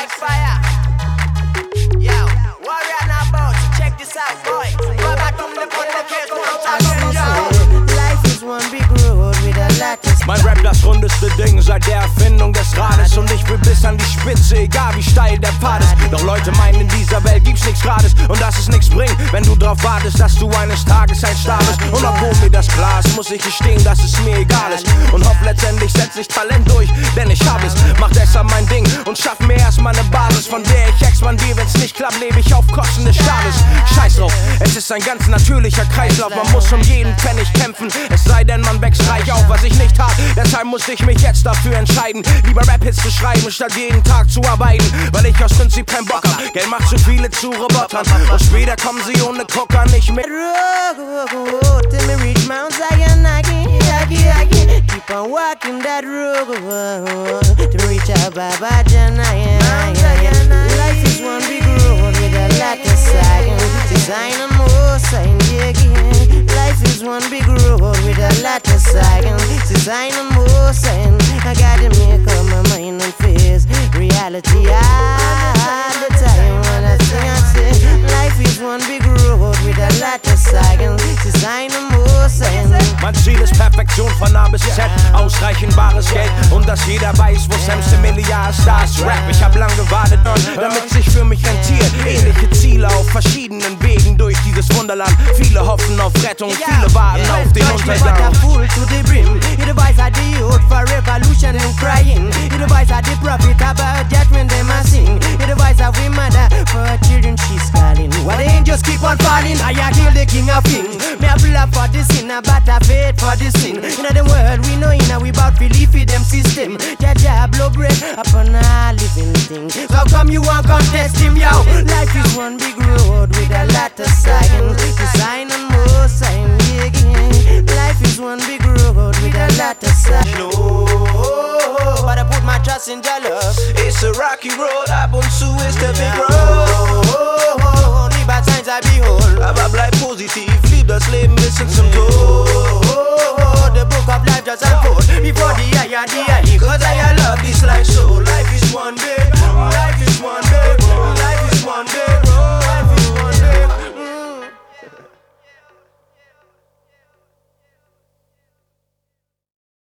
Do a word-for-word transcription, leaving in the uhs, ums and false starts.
like fire. Yo, warrior now about to check this out, boy. Life is one big road with a lot of. Mein Rap das rundeste Ding seit der Erfindung des Rades. Und ich will bis an die Spitze, egal wie steil der Pfad ist. Doch Leute meinen, in dieser Welt gibt's nichts Grades. Und dass es nichts bringt, wenn du drauf wartest, dass du eines Tages ein Star bist. Und obwohl mir das klar ist, muss ich gestehen, dass es mir egal ist. Und hoff letztendlich setz ich Talent durch, denn ich hab es. Mach deshalb mein Ding und schaff mir erstmal ne Basis, von der ich expandiere. Wenn's nicht klappt, lebe ich auf Kosten des Staates. Scheiß drauf, es ist ein ganz natürlicher Kreislauf. Man muss um jeden Pfennig kämpfen, es sei denn, man wächst reich auf, was ich nicht hab. Deshalb muss ich mich jetzt dafür entscheiden, lieber Rap-Hits zu schreiben, statt jeden Tag zu arbeiten. Weil ich aus Prinzip kein Bock hab, Geld macht zu viele zu Robotern. Und später kommen sie ohne Kocker nicht mit. Till me reach Mount Zion, I can keep on walking that road to reach out Baba Janaya. Life is one big road with a lot of sign. Design and more sign, yeah, yeah. Life is one big road with a lot of sign. Design and more sign. I gotta make up my mind and face reality all the time. When I sing, I say, life is one big road with a lot of sign. Design and more sign. Mein Ziel ist Perfektion von A bis Z, ausreichend bares Geld und dass jeder weiß, wo Sam's der Milliardstar ist. Rap, ich hab lang gewartet, damit sich für mich rentiert. Ähnliche Ziele auf verschiedenen Wegen durch dieses Wunderland. Viele hoffen auf Rettung, viele warten auf den Untergang. Full to the brim. It the voice of the youth for revolution and crying. It the voice of the prophet about judgment them a sing. It the voice of we mother for her children she's calling. What the angels keep on falling. I kill the king of kings. Me a blood for the sinner, but I paid for the sin. In the world we know in we bout to leave for them system. Jaja blow bread upon all living things. So how come you won't contest him, yo? Life is one big road with a lot of sign. Design and more sign, yeah, yeah. Life is one big road with a lot of sign. No, but I put my trust in your love. It's a rocky road, ab und zu ist der big road. Only bad signs I behold. Aber bleib positiv, lieb das Leben bis zum Tod. The book of life just unfold before the eye